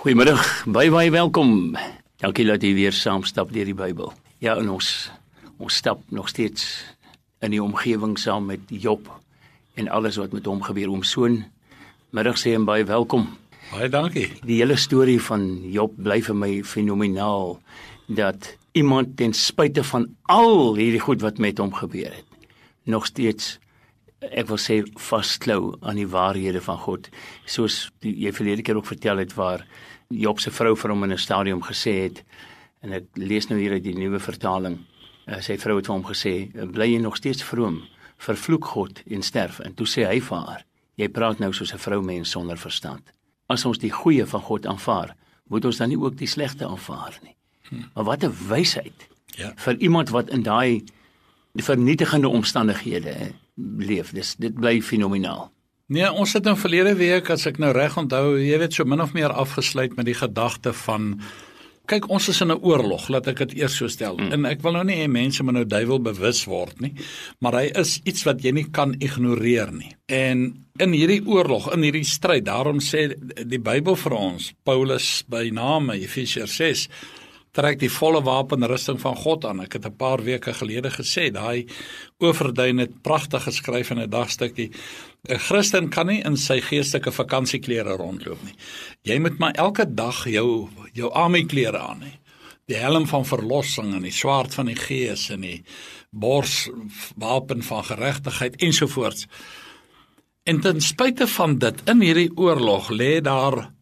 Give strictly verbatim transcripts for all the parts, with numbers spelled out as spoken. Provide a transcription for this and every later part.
Goeiemiddag, baie baie welkom. Dankie dat jy weer saam stap deur die Bybel. Ja, en ons ons stap nog steeds in die omgewing saam met Job en alles wat met hom gebeur. Oom Soon, middag sê en baie welkom. Baie dankie. Die hele storie van Job bly vir my fenomenaal, dat iemand ten spyte van al hierdie goed wat met hom gebeur het, nog steeds, ek wil sê, vasklou aan die waarhede van God. Soos die, jy verlede keer ook vertel het, waar Job se vrou vir hom in 'n stadium gesê het, en ek lees nou hier uit die nuwe vertaling, uh, sy vrou het vir hom gesê, bly jy nog steeds vroom, vervloek God en sterf. En toe sê hy vir haar, jy praat nou soos 'n vroumens sonder verstand. As ons die goeie van God aanvaar, moet ons dan nie ook die slegte aanvaar nie. Hmm. Maar wat 'n wysheid Ja. vir iemand wat in daai vernietigende omstandighede leef. Dis, dit bly fenomenaal. Nee, ons het nou verlede week, as ek nou reg onthou, jy weet, so min of meer afgesluit met die gedagte van, kyk, ons is in 'n oorlog, laat ek dit eers so stel. Mm. En ek wil nou nie hê mense moet nou duiwel bewus word nie, maar hy is iets wat jy nie kan ignoreer nie. En in hierdie oorlog, in hierdie stryd, daarom sê die Bybel vir ons, Paulus by name, Efesiërs ses, trek die volle wapenrusting van God aan. Ek het 'n paar weke gelede gesê, daai Oorduin het pragtig geskryf in 'n dagstukkie. 'n Christen kan nie in sy geestelike vakansieklere rondloop nie. Jy moet maar elke dag jou jou armyklere aan hê. Die helm van verlossing en die swaard van die gees en die borswapen van geregtigheid ensovoorts. En ten spyte van dit, in hierdie oorlog lê daar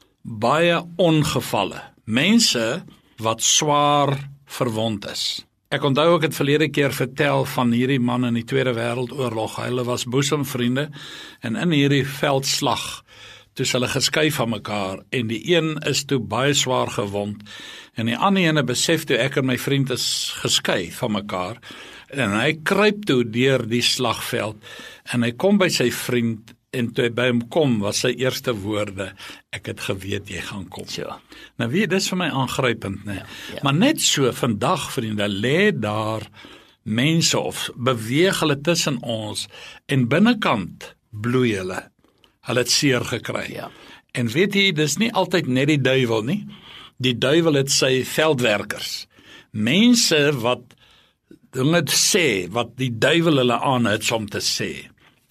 baie ongevalle. Mense wat swaar verwond is. Ek onthou ek het verlede keer vertel van hierdie man in die Tweede Wêreldoorlog. Hulle was boesemvriende en in hierdie veldslag toe hulle geskei van mekaar en die een is toe baie swaar gewond en die ander ene besef toe ek en my vriend is geskei van mekaar en hy kruip toe deur die slagveld en hy kom by sy vriend en toe hy by hom kom, was sy eerste woorde, ek het geweet jy gaan kom. Ja. Nou weet, dis vir my aangrypend, né? Ja, ja. Maar net so, vandag, vriende, lê daar mense of beweeg hulle tussen ons en binnekant bloei hulle. Hulle het seer gekry. Ja. En weet jy, dis nie altyd net die duiwel nie. Die duiwel het sy veldwerkers. Mense wat dinge sê, wat die duiwel hulle aanhits om te sê.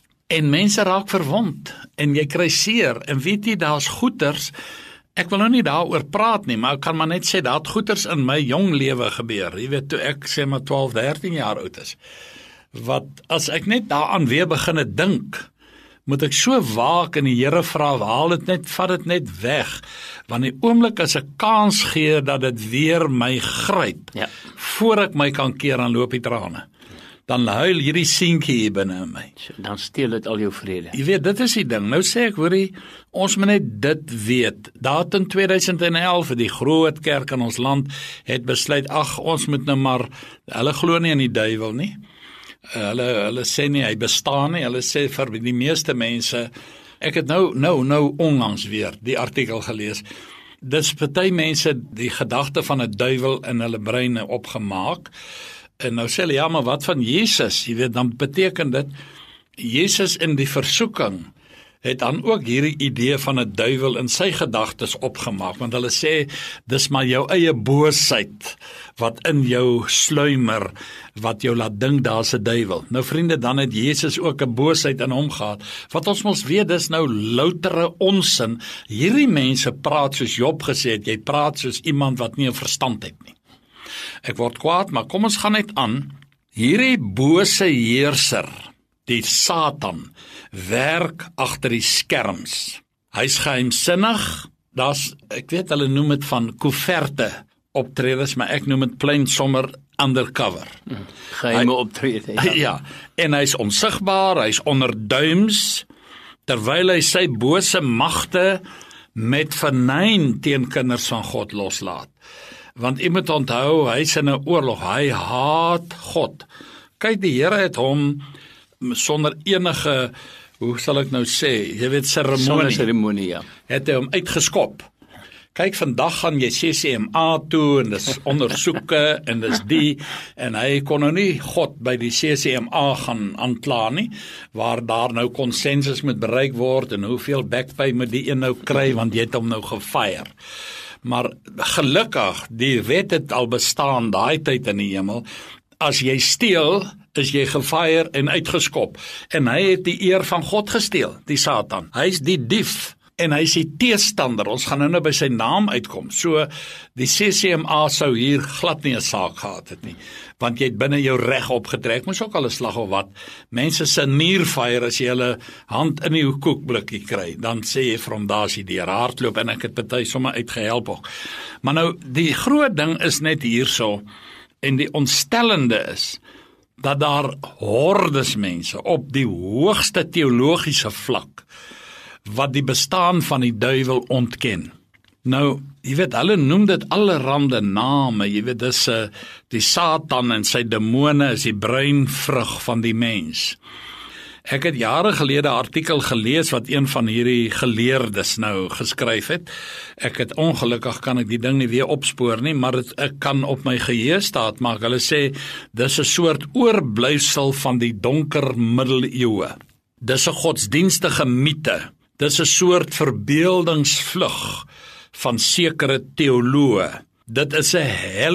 En mense raak verwond, en jy kry seer, en weet jy, daar's goeters, ek wil nou nie daaroor praat nie, maar ek kan maar net sê, daar het goeters in my jong lewe gebeur, jy weet, toe ek sê maar twaalf, dertien jaar oud is, wat, as ek net daaraan weer beginne dink, moet ek so waak en die Here vra, haal dit net, vat dit net weg, want die oomblik as ek kans gee, dat dit weer my gryp, Ja. voor ek my kan keer, dan loop die trane. Dan huil hierdie seentjie hier binne in my. So, dan steel dit al jou vrede. Jy weet, dit is die ding. Nou sê ek, hoorie, ons moet net dit weet. Daar in tweeduisend elf, die groot kerk in ons land, het besluit, ag, ons moet nou maar, hulle glo nie in die duiwel nie. Uh, hulle, hulle sê nie, hy bestaan nie. Hulle sê vir die meeste mense, ek het nou, nou, nou onlangs weer die artikel gelees, dis party mense die gedagte van 'n duiwel in hulle breine opgemaak. En nou sê hulle, ja, maar wat van Jesus? Jy weet, dan beteken dit, Jesus in die versoeking het dan ook hierdie idee van 'n duiwel in sy gedagtes opgemaak, want hulle sê, dis maar jou eie boosheid wat in jou sluimer, wat jou laat dink daar's 'n duiwel. Nou vriende, dan het Jesus ook 'n boosheid in hom gehad, wat ons mos weet, dis nou loutere onsin. Hierdie mense praat soos Job gesê het, jy praat soos iemand wat nie 'n verstand het nie. Ek word kwaad, maar kom ons gaan net aan. Hierdie bose heerser, die Satan, werk agter die skerms. Hy's geheimsinnig. Daar's, ek weet hulle noem dit van koeverte optredes, maar ek noem dit plain sommer undercover. Geheime optrede. Ja. ja, en hy's onsigbaar, hy's onder duims, terwyl hy sy bose magte met vernyn teen kinders van God loslaat. Want jy moet onthou, hy's in 'n oorlog, hy haat God. Kyk, die Here het hom sonder enige, hoe sal ek nou sê, jy weet, Sonder seremonie, seremonie, ja. het hy hom uitgeskop. Kyk, vandag gaan jy C C M A toe en dis ondersoeke en dis die en hy kon nou nie God by die C C M A gaan aankla nie, waar daar nou konsensus moet bereik word en hoeveel backpay moet die een nou kry want jy het hom nou gefire. Maar gelukkig, die wet het al bestaan daai tyd in die hemel. As jy steel, is jy gefire en uitgeskop. En hy het die eer van God gesteel, die Satan. Hy is die dief en hy is die teestander. Ons gaan nou nou by sy naam uitkom. So, die C C M A sou hier glad nie 'n saak gehad het nie. Want jy het binne jou reg opgetrek, moes ook al 'n slag of wat. Mense se nierfire as jy hulle hand in die koekblikkie kry, dan sê jy vir hom, daar is die deur hardloop en ek het party sommer uitgehelp ook. Maar nou, die groot ding is net hierso, en die ontstellende is, dat daar hordes mense op die hoogste teologiese vlak, wat die bestaan van die duiwel ontken. Nou, jy weet, hulle noem dit allerhande name, jy weet, dis uh, die Satan en sy demone is die breinvrug van die mens. Ek het jare gelede 'n artikel gelees wat een van hierdie geleerdes nou geskryf het. Ek het ongelukkig kan ek die ding nie weer opspoor nie, maar het, ek kan op my geheue staat maak. Hulle sê, dis 'n soort oorblyfsel van die donker middeleeue. Dis 'n godsdienstige mite. Dis 'n soort verbeeldingsvlug van sekere teoloë. Dit is 'n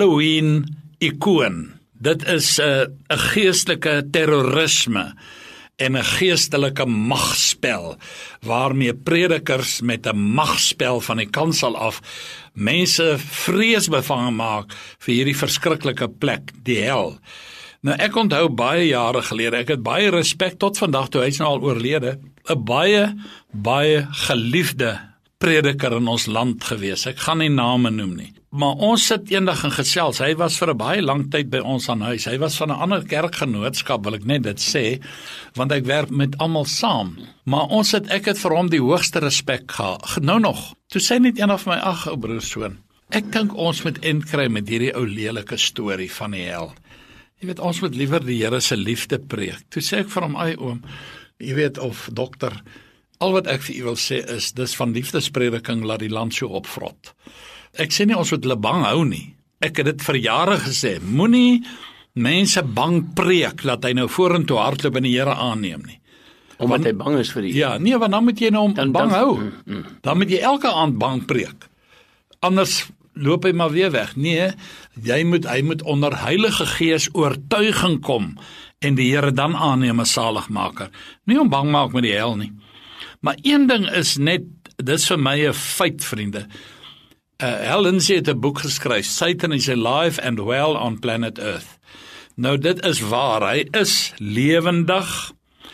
Halloween-ikoon. Dit is 'n 'n geestelike terrorisme en 'n geestelike magspel, waarmee predikers met 'n magspel van die kansel af mense vreesbevange maak vir hierdie verskriklike plek, die hel. Nou ek onthou baie jare gelede, ek het baie respek tot vandag toe hy is nou al oorlede, 'n baie, baie geliefde prediker in ons land gewees. Ek gaan nie name noem nie. Maar ons sit eendag in gesels, hy was vir 'n baie lang tyd by ons aan huis, hy was van 'n ander kerkgenootskap, wil ek net dit sê, want ek werk met almal saam. Maar ons het, ek het vir hom die hoogste respek gehad, nou nog. Toe sê net een van my, ag, ou broersoon, ek dink ons moet inkry met hierdie ou lelike storie van die hel. Jy weet, ons moet liewer die Here se liefde preek. Toe sê ek vir hom, ai oom, jy weet, of dokter, al wat ek vir u wil sê is, dis van liefdesprediking laat die land so opvrot. Ek sê nie ons moet hulle bang hou nie. Ek het dit vir jare gesê, moenie mense bang preek, laat hy nou vorentoe hardloop en die Here aanneem nie. Omdat want, hy bang is vir die. Ja, nee, want dan moet jy nou dan, bang dan, hou. Mm, mm. Dan moet jy elke aand bang preek. Anders loop hy maar weer weg. Nee, jy moet, hy moet onder Heilige Gees oortuiging kom en die Here dan aanneem as saligmaker. Nie om bang maak met die hel nie. Maar een ding is net, dis vir my 'n feit, vriende. Uh, Helen sê het 'n boek geskryf, Satan is alive and well on planet Earth. Nou dit is waar, hy is lewendig,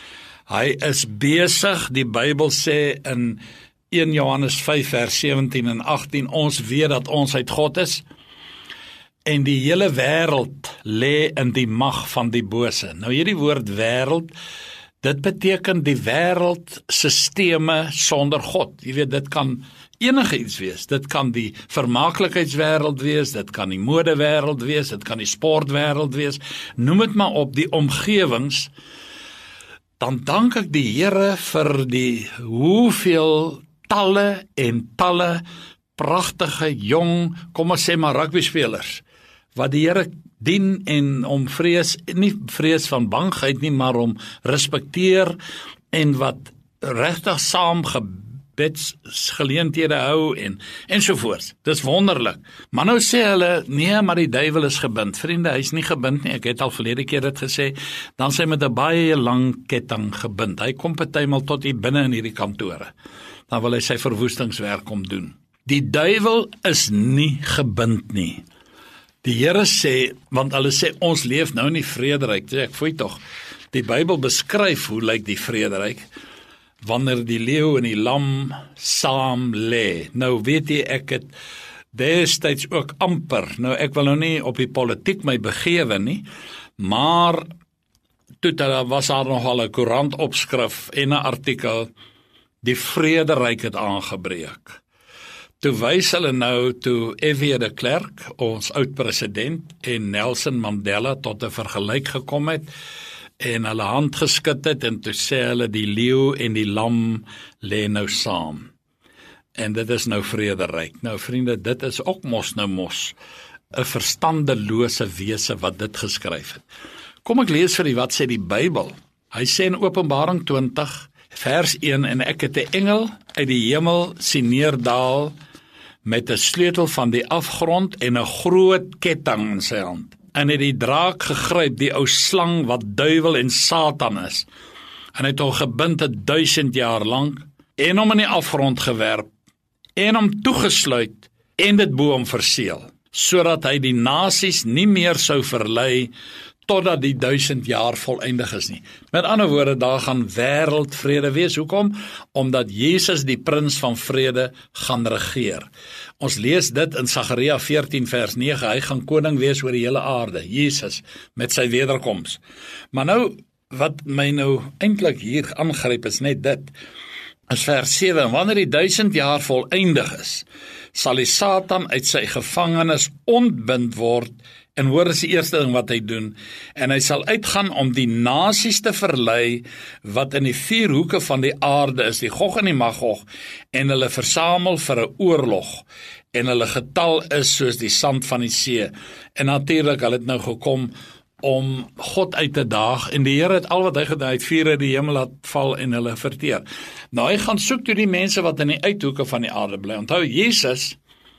hy is besig, die Bybel sê in een Johannes vyf vers sewentien en agttien, ons weet dat ons uit God is, en die hele wêreld lê in die mag van die bose. Nou hierdie woord wêreld, dit beteken die wêreldstelsels sonder God. Jy weet, dit kan enige iets wees. Dit kan die vermaaklikheidswêreld wees, dit kan die modewêreld wees, dit kan die sportwêreld wees. Noem dit maar op, die omgewings. Dan dank ek die Here vir die hoeveel talle en talle pragtige jong, kom ons sê maar rugbyspelers, wat die Here dien en om vrees, nie vrees van bangheid nie, maar om respekteer en wat regtig saam gebedsgeleenthede hou en ensovoorts. Dis wonderlik. Maar nou sê hulle, nee, maar die duiwel is gebind. Vriende, hy is nie gebind nie. Ek het al verlede keer dit gesê, dan sê hy met 'n baie lang ketting gebind. Hy kom partymal tot hier binne in hierdie kantore. Dan wil hy sy verwoestingswerk kom doen. Die duiwel is nie gebind nie. Die Here sê, want hulle sê, ons leef nou in die vrederyk, sê ek, foei tog, die Bybel beskryf hoe lyk die vrederyk, wanneer die leeu en die lam saam lê. Nou weet jy, ek het destyds ook amper, nou ek wil nou nie op die politiek my begewe nie, maar toe daar was daar nogal 'n koerant opskrif en 'n artikel, die vrederyk het aangebreek. Toe wys hulle nou toe F W de Klerk, ons oud-president, en Nelson Mandela tot 'n vergelyk gekom het, en hulle hand geskit het, en toe sê hulle die leeu en die lam lê nou saam. en dit is nou vrederyk. Nou vriende, dit is ook mos nou mos 'n verstandelose wese wat dit geskryf het. Kom ek lees vir u wat sê die Bybel. Hy sê in Openbaring twintig vers een, en ek het 'n engel uit die hemel sien neerdaal met 'n sleutel van die afgrond en 'n groot ketting in sy hand. En het die draak gegryp, die ou slang wat duiwel en Satan is. En hy het hom gebind 'n duisend jaar lank en hom in die afgrond gewerp en hom toegesluit en dit bo hom verseël, sodat hy die nasies nie meer sou verlei totdat die duisend jaar voleindig is nie. Met ander woorde, daar gaan wêreldvrede wees. Hoekom? Omdat Jesus die prins van vrede gaan regeer. Ons lees dit in Sagaria veertien vers nege, hy gaan koning wees oor die hele aarde, Jesus, met sy wederkoms. Maar nou, wat my nou eintlik hier aangryp is net dit, is vers sewe, en wanneer die duisend jaar voleindig is, sal die Satan uit sy gevangenis ontbind word. En hoor is die eerste ding wat hy doen, en hy sal uitgaan om die nasies te verlei, wat in die vier hoeke van die aarde is, die Gog en die Magog, en hulle versamel vir 'n oorlog, en hulle getal is soos die sand van die see. En natuurlik, hulle het nou gekom om God uit te daag, en die Here het al wat hy gedoen, hy het vuur uit die hemel laat val en hulle verteer. Nou, hy gaan soek toe die mense wat in die uithoeke van die aarde bly. Onthou, Jesus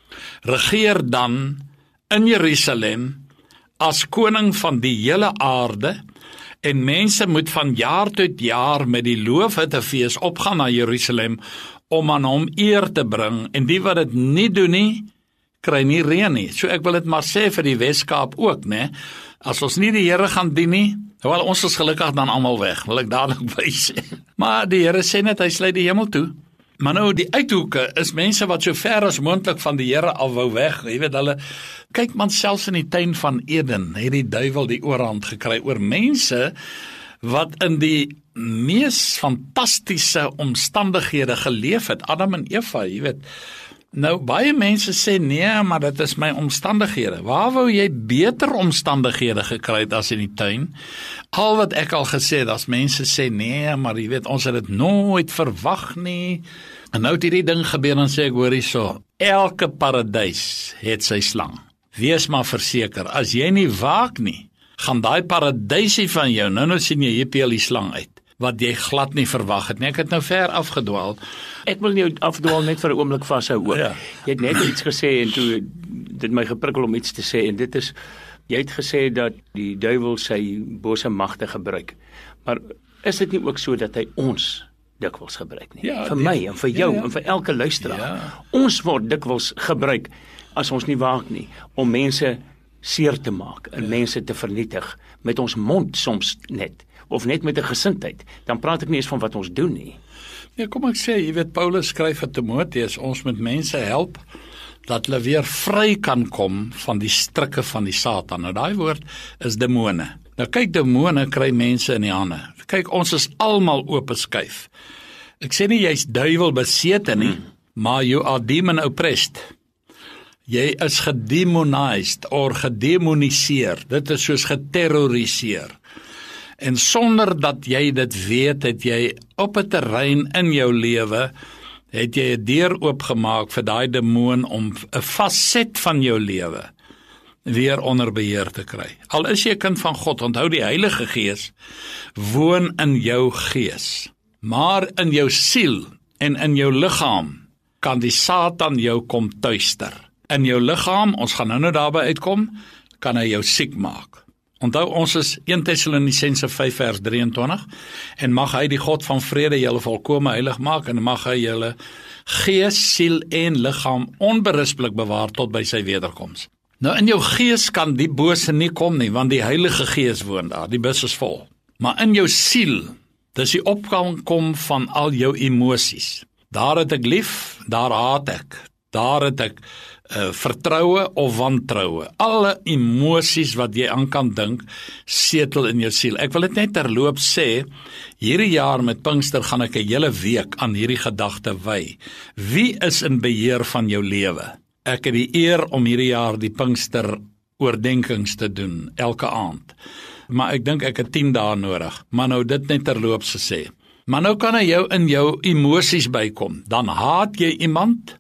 regeer dan in Jerusalem as koning van die hele aarde, en mense moet van jaar tot jaar met die loofhuttefees opgaan na Jerusalem om aan hom eer te bring, en die wat dit nie doen nie, kry nie reën nie. So ek wil dit maar sê vir die Weskaap ook, né? As ons nie die Here gaan dien nie, wel ons is gelukkig dan almal weg, wil ek dadelik by sê. Maar die Here sê net, hy sluit die hemel toe. Maar nou, die uithoeke is mense wat so ver as moontlik van die Here af wou weg. Jy weet, hulle, kyk man, selfs in die tuin van Eden, het die duiwel die oorhand gekry oor mense wat in die mees fantastiese omstandighede geleef het, Adam en Eva, jy weet. Nou, baie mense sê, nee, maar dit is my omstandighede. Waar wou jy beter omstandighede gekry het as in die tuin? Al wat ek al gesê het, as mense sê, nee, maar jy weet, ons het dit nooit verwag nie. En nou het hierdie ding gebeur, dan sê ek, hoor hierso, elke paradys het sy slang. Wees maar verseker, as jy nie waak nie, gaan daai paradysie van jou, nou nou sien jy, jy peel die slang uit, wat jy glad nie verwag het nie. Ek het nou ver afgedwaal. Ek wil nie afdwaal net vir 'n oomblik vashou ook. Ja. Jy het net iets gesê en toe dit my geprikkel om iets te sê, en dit is, jy het gesê dat die duiwel sy bose magte gebruik. Maar is dit nie ook so dat hy ons dikwels gebruik nie? Ja, vir die, my en vir jou ja, ja. en vir elke luisteraar. Ja. Ons word dikwels gebruik as ons nie waak nie, om mense seer te maak en ja. mense te vernietig met ons mond soms net, of net met 'n gesindheid. Dan praat ek nie eens van wat ons doen nie. Ja, kom ek sê, jy weet, Paulus skryf aan Timoteus, ons moet mense help dat hulle weer vry kan kom van die strikke van die Satan. Nou daai woord is demone. Nou kyk, demone kry mense in die hande. Kyk, ons is almal oop skuif. Ek sê nie jy's duiwel besete nie, hmm. maar you are demon oppressed. Jy is gedemonized of gedemoniseer. Dit is soos geterroriseer. En sonder dat jy dit weet, het jy op 'n terrein in jou lewe, het jy 'n deur oopgemaak vir daai demoon om 'n faset van jou lewe weer onder beheer te kry. Al is jy 'n kind van God, onthou die Heilige Gees woon in jou gees. Maar in jou siel en in jou liggaam kan die Satan jou kom tuister. In jou liggaam, ons gaan nou nou daarby uitkom, kan hy jou siek maak. Onthou, ons is Eerste Tessalonisense vyf vers drieëntwintig, en mag hy die God van vrede julle volkome heilig maak, en mag hy julle gees, siel en liggaam onberispelik bewaar tot by sy wederkoms. Nou in jou gees kan die bose nie kom nie, want die Heilige Gees woon daar, die bus is vol. Maar in jou siel, dis die opkom van al jou emosies. Daar het ek lief, daar haat ek, daar het ek Uh, vertroue of wantroue. Alle emosies wat jy aan kan dink, setel in jou siel. Ek wil dit net terloop sê, hierdie jaar met Pinkster gaan ek 'n hele week aan hierdie gedagte wy. Wie is in beheer van jou lewe? Ek het die eer om hierdie jaar die Pinkster oordenkings te doen, elke aand. Maar ek dink ek het tien dae nodig, maar nou dit net terloops gesê. Maar nou kan hy jou in jou emosies bykom. Dan haat jy iemand,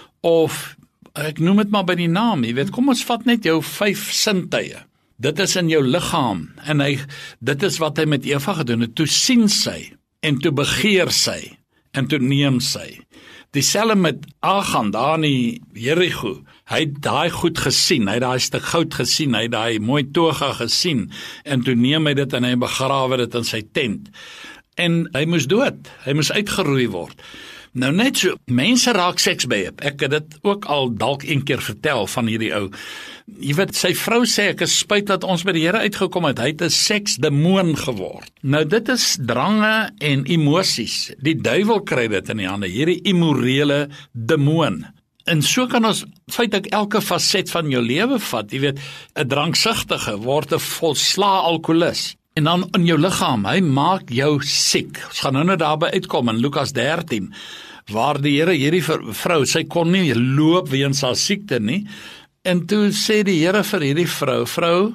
of ek noem dit maar by die naam, jy weet, kom ons vat net jou vyf sintuie. Dit is in jou liggaam, en hy, dit is wat hy met Eva gedoen het. Toe sien sy, en toe begeer sy, en toe neem sy. Dieselfde met Achan, daar in die Jericho, hy het daai goed gesien, hy het daai stuk goud gesien, hy het daai mooi toga gesien, en toe neem hy dit en hy begrawe dit in sy tent. En hy moes dood, hy moes uitgeroei word. Nou net so, mense raak seksbeheep, ek het dit ook al dalk een keer vertel van hierdie ou. Jy weet, sy vrou sê, ek is spyt dat ons by die Here uitgekom het, hy het 'n seksdemoon geword. Nou dit is drange en emosies, die duiwel kry dit in die hande, hierdie immorele demoon. En so kan ons feitelik elke faset van jou lewe vat, jy weet, 'n dranksugtige word 'n volslaa alkoholist. En dan in jou liggaam, hy maak jou siek. Ons gaan nou nou daarby uitkom in Lukas dertien, waar die Here hierdie vrou, sy kon nie loop weens haar siekte nie, en toe sê die Here vir hierdie vrou, vrou,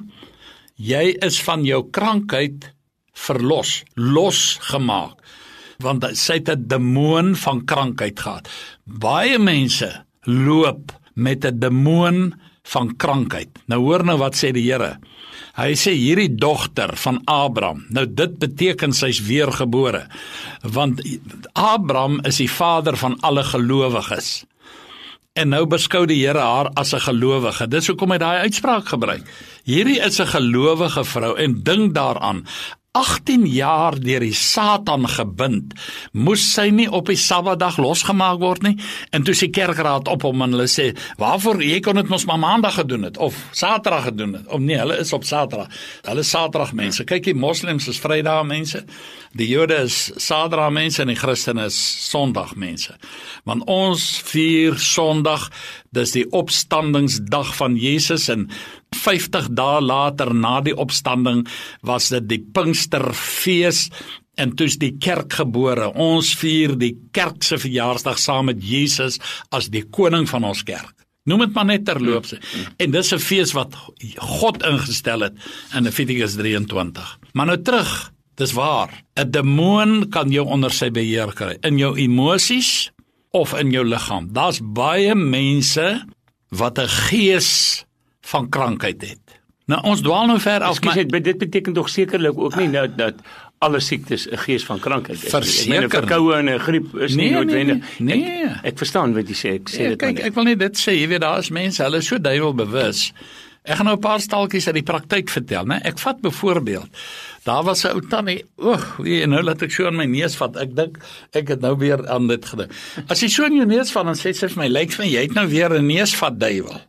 jy is van jou krankheid verlos, losgemaak, want sy het 'n demoon van krankheid gehad. Baie mense loop met 'n demoon van krankheid. Nou hoor nou wat sê die Here. Hy sê hierdie dogter van Abraham, nou dit beteken sy's weergebore, want Abraham is die vader van alle gelowiges. En nou beskou die Here haar as 'n gelowige. Dis hoekom hy daai uitspraak gebruik. Hierdie is 'n gelowige vrou, en dink daaraan, agtien jaar deur die Satan gebind, moes sy nie op die Sabbatdag losgemaak word nie, en toe sy kerkraad op hom en hulle sê, waarvoor, jy kon dit mos maar maandag gedoen het, of Saterdag gedoen het, of nee, hulle is op Saterdag, hulle is Saterdag mense, kyk die moslims is Vrydag mense, die Jode is Saterdag mense, en die Christene is Sondag mense, want ons vier Sondag, dis die opstandingsdag van Jesus, en vyftig dae later na die opstanding was dit die Pinksterfees, en toe is die kerk gebore. Ons vier die kerk se verjaarsdag saam met Jesus as die koning van ons kerk. Noem dit maar net terloops. En dis 'n fees wat God ingestel het in Levitikus drieëntwintig. Maar nou terug, dis waar, 'n demoon kan jou onder sy beheer kry, in jou emosies of in jou liggaam. Daar's baie mense wat 'n gees van krankheid het. Nou ons dwaal nou ver af, maar dit, dit beteken toch sekerlik ook nie nou dat alle siektes 'n gees van krankheid is. Verseker. 'n verkoue en 'n griep is nie nee, noodwendig. Nee, nee. Ek, ek verstaan wat jy sê, ek sê ja, dit kyk, maar. Ek wil net dit sê, jy weet daar is mense, hulle is so duiwelbewus. Ek gaan nou 'n paar staaltjies uit die praktyk vertel, né? Ek vat byvoorbeeld, daar was 'n ou tannie, oeg, en nou laat ek so in my neus vat. Ek dink ek het nou weer aan dit gedink. As jy so in jou neus vat, dan sê sy vir my, lyk vir my jy het nou weer 'n neusvat duiwel.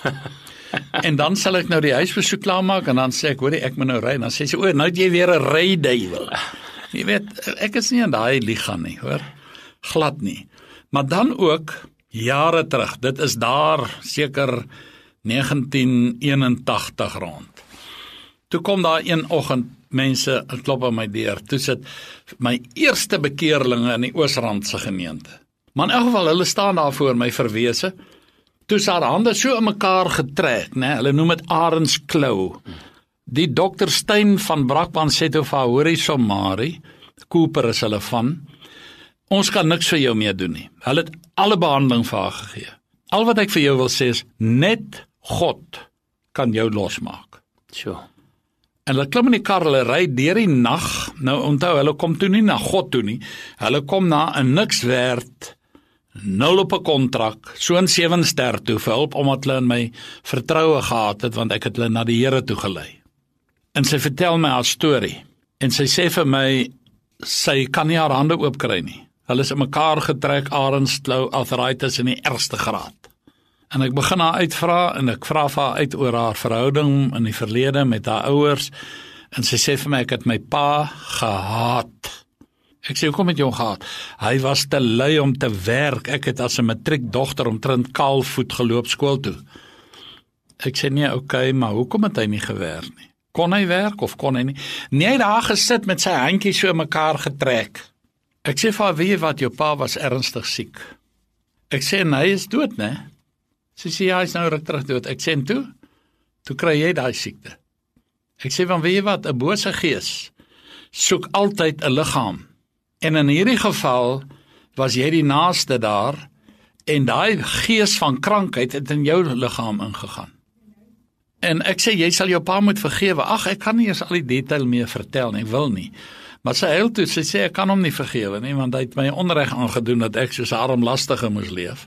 En dan sal ek nou die huisbesoek klaarmaak, en dan sê ek, hoorie, ek moet nou ry, en dan sê sy, o, nou het jy weer 'n ryduiwel. Jy weet, ek is nie in daai liga nie, hoor, glad nie. Maar dan ook, jare terug, dit is daar seker negentien eenentagtig rond. Toe kom daar een oggend, mense klop aan my deur, toe sit my eerste bekeerlinge in die Oosrandse gemeente. Maar in elk geval, hulle staan daar voor my verwese, toe is haar hande so in mekaar getrek, né? Hulle noem dit arendsklou. Die dokter Stein van Brakpan sê toe vir haar, hoorie Somari, Cooper is hulle van, ons kan niks vir jou meer doen nie. Hulle het alle behandeling vir haar gegee. Al wat ek vir jou wil sê is, net God kan jou losmaak. Sure. En hulle klim in die kar, hulle ry deur die nag, nou onthou, hulle kom toe nie na God toe nie, hulle kom na 'n niks werd, nul op 'n kontrak, so 'n sewe ster toe vir hulp, omdat hulle in my vertroue gehad het, want ek het hulle na die Here toe gelei. En sy vertel my haar storie, en sy sê vir my, sy kan nie haar hande oopkry nie. Hulle is in mekaar getrek, arendsklou, arthritis in die ergste graad. En ek begin haar uitvra, en ek vra vir haar uit oor haar verhouding in die verlede met haar ouers, en sy sê vir my, ek het my pa gehaat. Ek sê, hoekom het jy hom gehaat? Hy was te lui om te werk, ek het as 'n matriekdogter omtrent kaalvoet geloop skool toe. Ek sê, nee, oké, okay, maar hoekom het hy nie gewerk nie? Kon hy werk of kon hy nie? Nee, hy het daar gesit met sy handjies so in mekaar getrek. Ek sê vir haar, weet jy wat, jou pa was ernstig siek. Ek sê, en hy is dood, né? Sy sê, ja, hy is nou ruk terug dood. Ek sê, en toe? Toe kry jy daai siekte. Ek sê, van weet jy wat, 'n bose gees soek altyd 'n liggaam. En in hierdie geval was jy die naaste daar en daai gees van krankheid het in jou liggaam ingegaan. En ek sê, jy sal jou pa moet vergewe. Ag, ek kan nie eers al die detail meer vertel nie, ek wil nie. Maar sy huil toe, sy sê, ek kan hom nie vergewe nie, want hy het my onreg aangedoen dat ek soos 'n armlastige moes leef.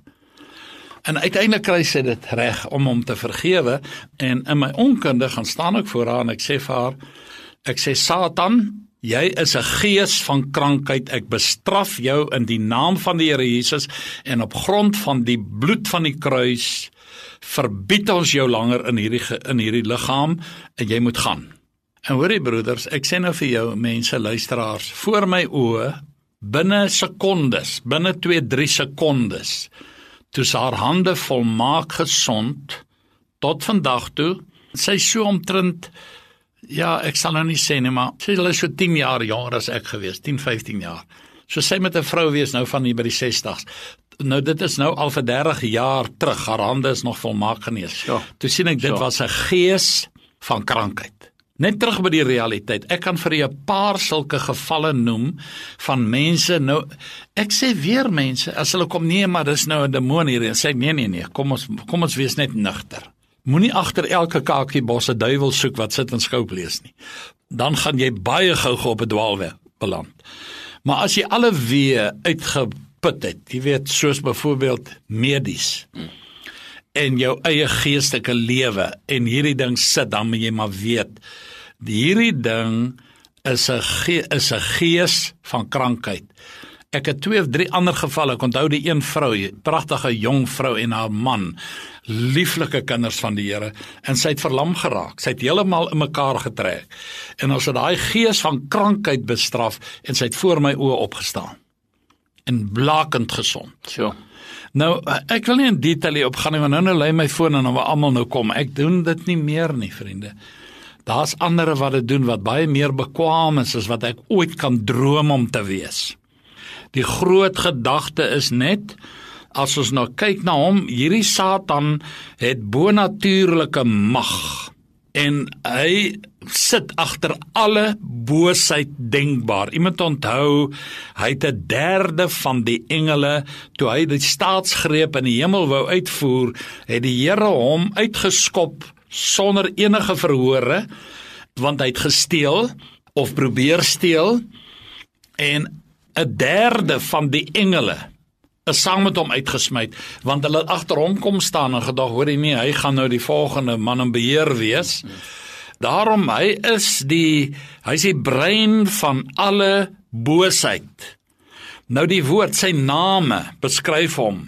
En uiteindelik kry sy dit reg om hom te vergewe, en in my onkunde gaan staan ek voor haar en ek sê vir haar, ek sê, Satan, jy is 'n gees van krankheid, ek bestraf jou in die naam van die Here Jesus, en op grond van die bloed van die kruis, verbied ons jou langer in hierdie, in hierdie liggaam, en jy moet gaan. En hoorie broeders, ek sê nou vir jou mense, luisteraars, voor my oë, binne sekondes, binne twee, drie sekondes, toe sy haar hande volmaak gesond, tot vandag toe, sy so omtrent, ja, ek sal nou nie sê nie, maar sy is so tien jaar jonger as ek gewees, tien, vyftien jaar. So sy met 'n vrou wees nou van hier by die sestigs. Nou dit is nou al vir dertig jaar terug, haar hande is nog volmaak genees. Ja. Toe sien ek, dit ja. was 'n gees van krankheid. Net terug by die realiteit, ek kan vir jy 'n paar sulke gevalle noem, van mense, nou, ek sê weer mense, as hulle kom, nee, maar dis nou 'n demoon hier, en sê ek, nee, nee, nee, kom ons, kom ons wees net nugter. Moenie agter elke kakiebos 'n duiwel soek wat sit en skoop lees nie. Dan gaan jy baie gou-gou op 'n dwaalweg beland. Maar as jy alle weë uitgeput het, jy weet, soos byvoorbeeld medies, en jou eie geestelike lewe, en hierdie ding sit, dan moet jy maar weet, hierdie ding is 'n ge- is 'n gees van krankheid. Ek het twee of drie ander gevalle, ek onthou die een vrou, pragtige jong vrou en haar man, lieflike kinders van die Here, en sy het verlam geraak, sy het heeltemal in mekaar getrek, en ons het daai gees van krankheid bestraf, en sy het voor my oë opgestaan, en blakend gesond. So. Nou, ek wil nie in detail opgaan nie, want nou nou lei my foon en dan wil almal nou kom, ek doen dit nie meer nie, vriende. Daar's ander wat dit doen, wat baie meer bekwaam is, as wat ek ooit kan droom om te wees. Die groot gedagte is net, as ons nou kyk na hom, hierdie Satan het bonatuurlike mag, en hy sit agter alle boosheid denkbaar. Iemand onthou, hy het 'n derde van die engele, toe hy die staatsgreep in die hemel wou uitvoer, het die Here hom uitgeskop, sonder enige verhore, want hy het gesteel, of probeer steel, en 'n derde van die engele is saam met hom uitgesmyd, want hulle het agter hom kom staan en gedag, hoor jy nie, hy gaan nou die volgende man in beheer wees. Daarom, hy is die, hy is die brein van alle boosheid. Nou die woord, sy name, beskryf hom.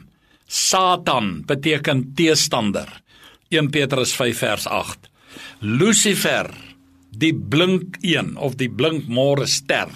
Satan beteken teestander. Eerste Petrus vyf vers agt. Lucifer, die blink een, of die blinkmôre ster.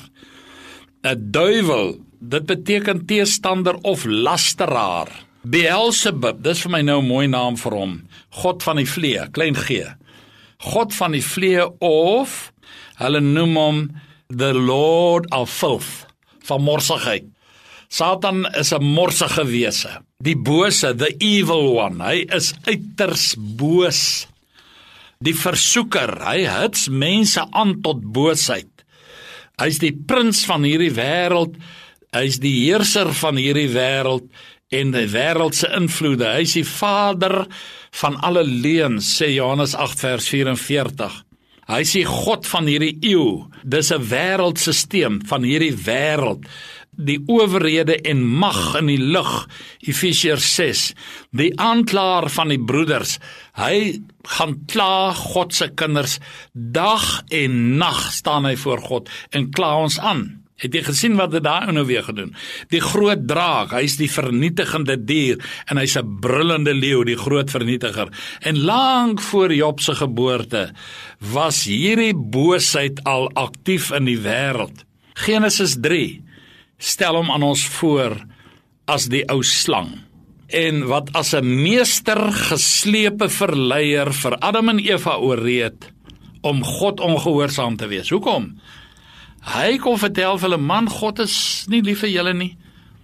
'n Duiwel, dit beteken teestander of lasteraar. Beelzebub, dis vir my nou 'n mooi naam vir hom. God van die vlee, klein g. God van die vlee, of hulle noem hom the Lord of Filth, van morsigheid. Satan is 'n morsige wese. Die bose, the evil one, hy is uiters boos. Die versoeker, hy hits mense aan tot boosheid. Hy is die prins van hierdie wêreld, hy is die heerser van hierdie wêreld en die wêreld se invloede. Hy is die vader van alle leuns, sê Johannes agt vers vyf-en-veertig. Hy is die God van hierdie eeu. Dis 'n wêreldsisteem van hierdie wêreld. Die owerhede en mag in die lug, Efesiërs ses, die aanklaer van die broeders, hy gaan kla God se kinders, dag en nag staan hy voor God en kla ons aan. Het jy gesien wat dit daar nou weer gedoen? Die groot draak, hy is die vernietigende dier, en hy is 'n brullende leeu, die groot vernietiger. En lank voor Job se geboorte, was hierdie boosheid al aktief in die wêreld. Genesis drie, stel hom aan ons voor as die ou slang, en wat as 'n meester geslepe verleier vir Adam en Eva oorreed, om God ongehoorsaam te wees. Hoekom? Hy kon vertel vir hulle, man, God is nie lief vir julle nie.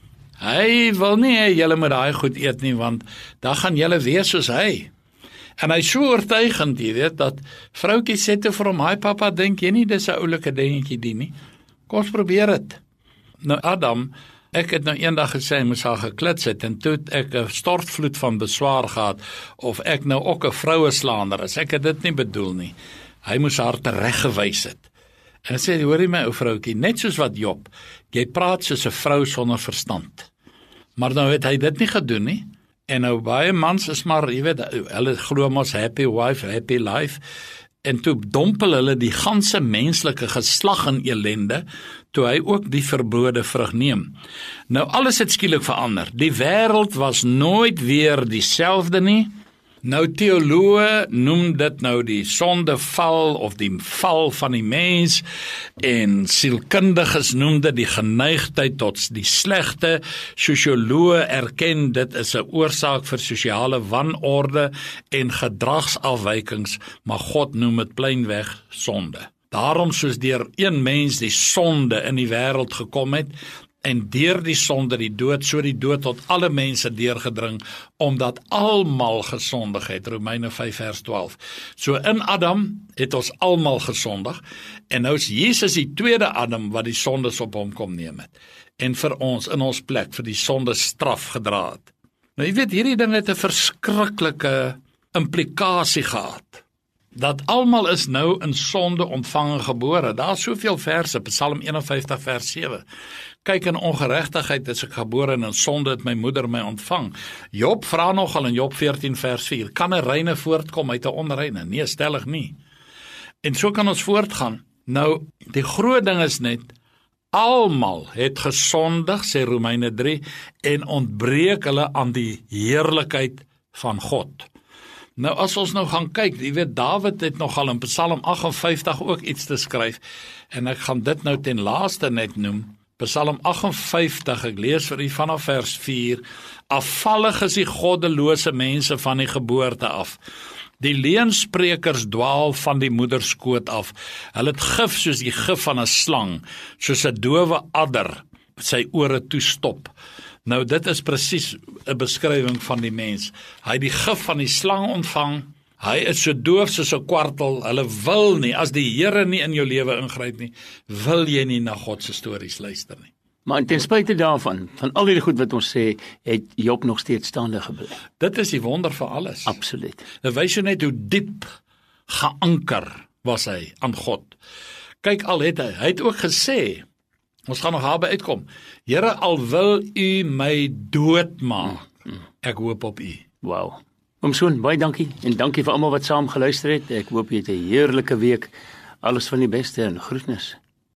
Hy wil nie hê julle moet daai goed eet nie, want dan gaan julle wees soos hy. En hy so oortuigend, jy weet, dat vroutjie sê toe vir hom, "Haai pappa, dink jy nie dis 'n oulike dingetjie die nie? Kom ons probeer dit." Nou Adam, ek het nou eendag gesê, hy moes haar geklits het, en toe het ek 'n stortvloed van beswaar gehad, of ek nou ook 'n vroueslaander is, ek het dit nie bedoel nie. Hy moes haar tereggewys het. En hy sê, hoorie my ou vroukie, net soos wat Job, jy praat soos 'n vrou sonder verstand. Maar nou het hy dit nie gedoen nie, en nou baie mans is maar, jy weet, hulle glo mos happy wife, happy life, en toe dompel hulle die ganse menslike geslag in ellende, toe hy ook die verbode vrug neem. Nou alles het skielik verander. Die wêreld was nooit weer dieselfde nie. Nou teoloë noem dit nou die sondeval of die val van die mens, en sielkundiges noem dit die geneigtheid tot die slegte. Sosioloë erken dit is 'n oorsaak vir sosiale wanorde en gedragsafwykings, maar God noem dit pleinweg sonde. Daarom soos deur een mens die sonde in die wêreld gekom het, en deur die sonde die dood, so die dood tot alle mense deurgedring, omdat almal gesondig het, Romeine vyf vers twaalf. So in Adam het ons almal gesondig, en nou is Jesus die tweede Adam wat die sondes op hom kom neem het, en vir ons in ons plek vir die sonde straf gedra het. Nou jy weet, hierdie ding het 'n verskriklike implikasie gehad, dat almal is nou in sonde ontvang en gebore. Daar is soveel verse, Psalm een en vyftig vers sewe. Kyk, in ongeregtigheid is ek gebore, en in sonde het my moeder my ontvang. Job vra nogal in Job veertien vers vier, kan 'n reine voortkom uit 'n onreine? Nee, stellig nie. En so kan ons voortgaan. Nou, die groot ding is net, almal het gesondig, sê Romeine drie, en ontbreek hulle aan die heerlikheid van God. Nou as ons nou gaan kyk, jy weet, Dawid het nogal in Psalm agt en vyftig ook iets te skryf, en ek gaan dit nou ten laaste net noem. Psalm agt en vyftig, ek lees vir u vanaf vers vier, afvallig is die goddelose mense van die geboorte af. Die leensprekers dwaal van die moederskoot af. Hulle het gif soos die gif van 'n slang, soos 'n dowe adder sy ore toestop. Nou dit is presies 'n beskrywing van die mens. Hy het die gif van die slang ontvang, hy is so doof soos 'n kwartel, hulle wil nie, as die Here nie in jou lewe ingryp nie, wil jy nie na God se stories luister nie. Maar ten spyte daarvan, van al die goed wat ons sê, het Job nog steeds staande gebly. Dit is die wonder van alles. Absoluut. Dit wys jou net hoe diep geanker was hy aan God. Kyk, al het hy, hy het ook gesê, ons gaan nog daarby uitkom, Here, al wil u my doodmaak, ek hoop op u. Wow. Oom Soon, baie dankie, en dankie vir almal wat saam geluister het. Ek hoop jy het 'n heerlike week. Alles van die beste en groetnis.